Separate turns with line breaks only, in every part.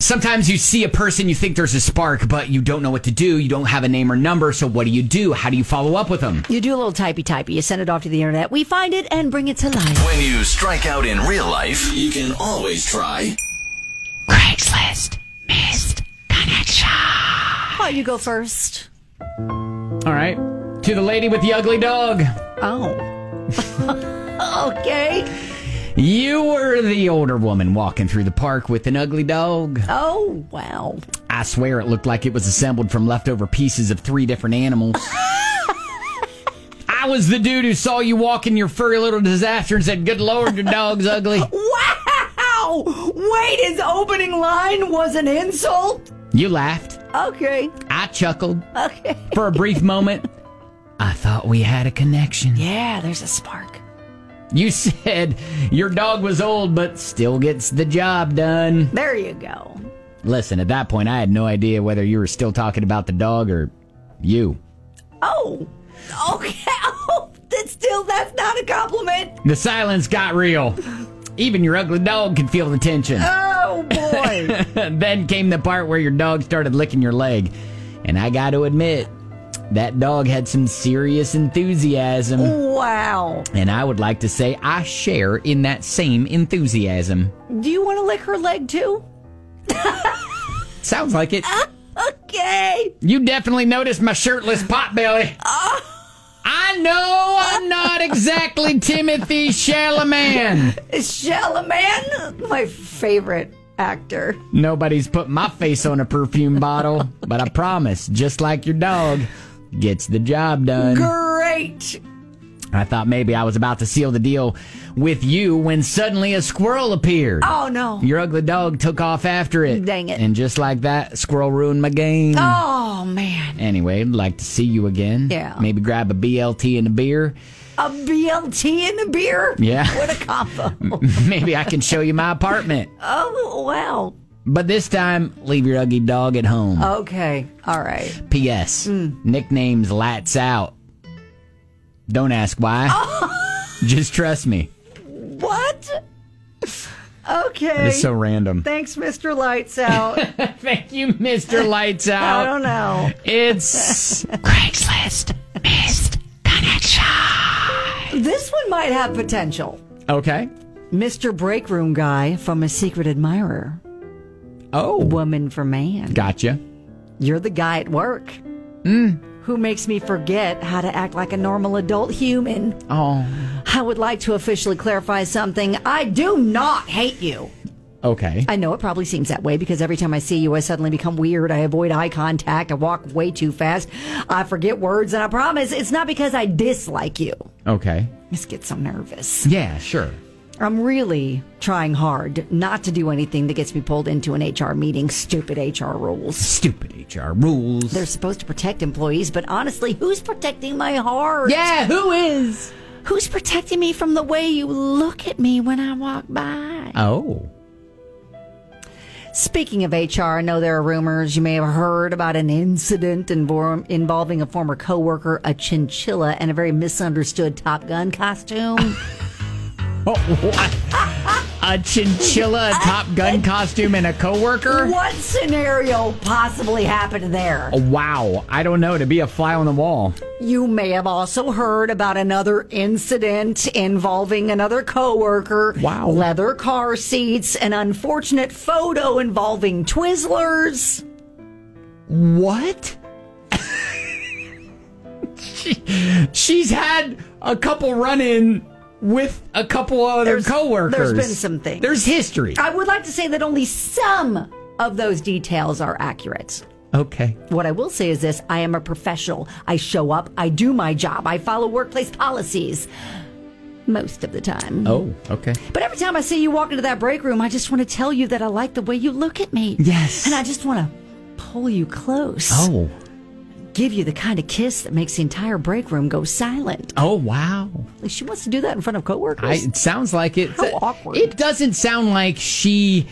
Sometimes you see a person, you think there's a spark, but you don't know what to do. You don't have a name or number, so what do? How do you follow up with them?
You do a little typey. You send it off to the internet. We find it and bring it to life.
When you strike out in real life, you can always try
Craigslist Missed Connection. Oh, you go first.
All right. To the lady with the ugly dog.
Oh. Okay.
You were the older woman walking through the park with an ugly dog.
Oh, wow.
I swear it looked like it was assembled from leftover pieces of 3 different animals. I was the dude who saw you walking your furry little disaster and said, "Good Lord, your dog's ugly."
Wow! Wait, his opening line was an insult?
You laughed.
Okay.
I chuckled.
Okay.
For a brief moment, I thought we had a connection.
Yeah, there's a spark.
You said your dog was old, but still gets the job done.
There you go.
Listen, at that point, I had no idea whether you were still talking about the dog or you.
Oh, okay. Oh, that's not a compliment.
The silence got real. Even your ugly dog could feel the tension.
Oh, boy.
Then came the part where your dog started licking your leg. And I got to admit, that dog had some serious enthusiasm.
Wow.
And I would like to say I share in that same enthusiasm.
Do you want to lick her leg, too?
Sounds like it.
Okay.
You definitely noticed my shirtless potbelly. I know I'm not exactly Timothy Chalamet.
Chalamet? My favorite actor.
Nobody's put my face on a perfume bottle, but I promise, just like your dog, gets the job done.
Great.
I thought maybe I was about to seal the deal with you when suddenly a squirrel appeared.
Oh, no.
Your ugly dog took off after it.
Dang it.
And just like that, squirrel ruined my game.
Oh, man.
Anyway, I'd like to see you again.
Yeah.
Maybe grab a BLT and a beer.
A BLT and a beer?
Yeah.
What a combo.
Maybe I can show you my apartment.
Oh, wow.
But this time, leave your ugly dog at home.
Okay. All right.
P.S. Nickname's Lights Out. Don't ask why. Just trust me.
What? Okay.
It's so random.
Thanks, Mr. Lights Out.
Thank you, Mr. Lights Out.
I don't know.
It's Craigslist Missed Connection.
This one might have potential.
Okay.
Mr. Break Room Guy from A Secret Admirer.
Oh.
Woman for Man.
Gotcha.
You're the guy at work. Who makes me forget how to act like a normal adult human.
Oh.
I would like to officially clarify something. I do not hate you.
Okay.
I know it probably seems that way because every time I see you, I suddenly become weird. I avoid eye contact. I walk way too fast. I forget words, and I promise it's not because I dislike you.
Okay.
I just get so nervous.
Yeah, sure.
I'm really trying hard not to do anything that gets me pulled into an HR meeting. Stupid HR rules.
Stupid HR rules.
They're supposed to protect employees, but honestly, who's protecting my heart?
Yeah, who is?
Who's protecting me from the way you look at me when I walk by?
Oh.
Speaking of HR, I know there are rumors you may have heard about an incident involving a former coworker, a chinchilla, and a very misunderstood Top Gun costume.
Oh, what? A chinchilla, a Top Gun costume, and a coworker?
What scenario possibly happened there?
Oh, wow. I don't know. To be a fly on the wall.
You may have also heard about another incident involving another coworker.
Wow.
Leather car seats, an unfortunate photo involving Twizzlers.
What? She's had a couple run-in with a couple other coworkers.
There's been some things.
There's history.
I would like to say that only some of those details are accurate.
Okay.
What I will say is this: I am a professional. I show up, I do my job, I follow workplace policies most of the time.
Oh, okay.
But every time I see you walk into that break room, I just want to tell you that I like the way you look at me.
Yes.
And I just want to pull you close.
Oh.
Give you the kind of kiss that makes the entire break room go silent.
Oh, wow.
She wants to do that in front of coworkers.
It sounds like it.
How awkward.
It doesn't sound like she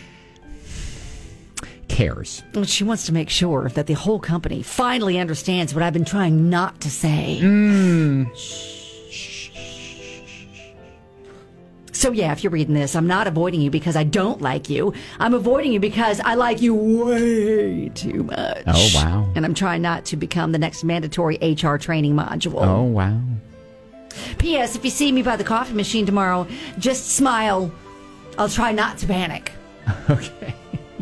cares.
Well, she wants to make sure that the whole company finally understands what I've been trying not to say. So, yeah, if you're reading this, I'm not avoiding you because I don't like you. I'm avoiding you because I like you way too much.
Oh, wow.
And I'm trying not to become the next mandatory HR training module.
Oh, wow.
P.S. If you see me by the coffee machine tomorrow, just smile. I'll try not to panic.
Okay.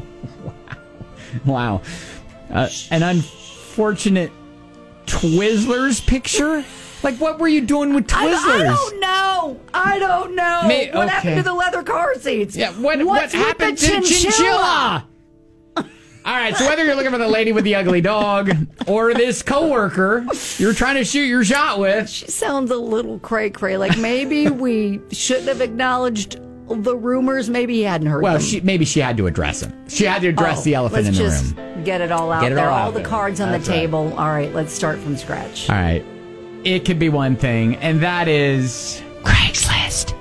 Wow. An unfortunate Twizzlers picture? Like, what were you doing with Twizzlers?
I don't know. What happened to the leather car seats?
Yeah, what happened to the chinchilla? All right, so whether you're looking for the lady with the ugly dog or this coworker you're trying to shoot your shot with.
She sounds a little cray-cray. Like maybe we shouldn't have acknowledged the rumors. Maybe he hadn't heard them.
Maybe she had to address him. She had to address the elephant in the room.
Let's just get it all out there. All the cards on the table. All right, let's start from scratch.
All right. It could be one thing, and that is Craigslist.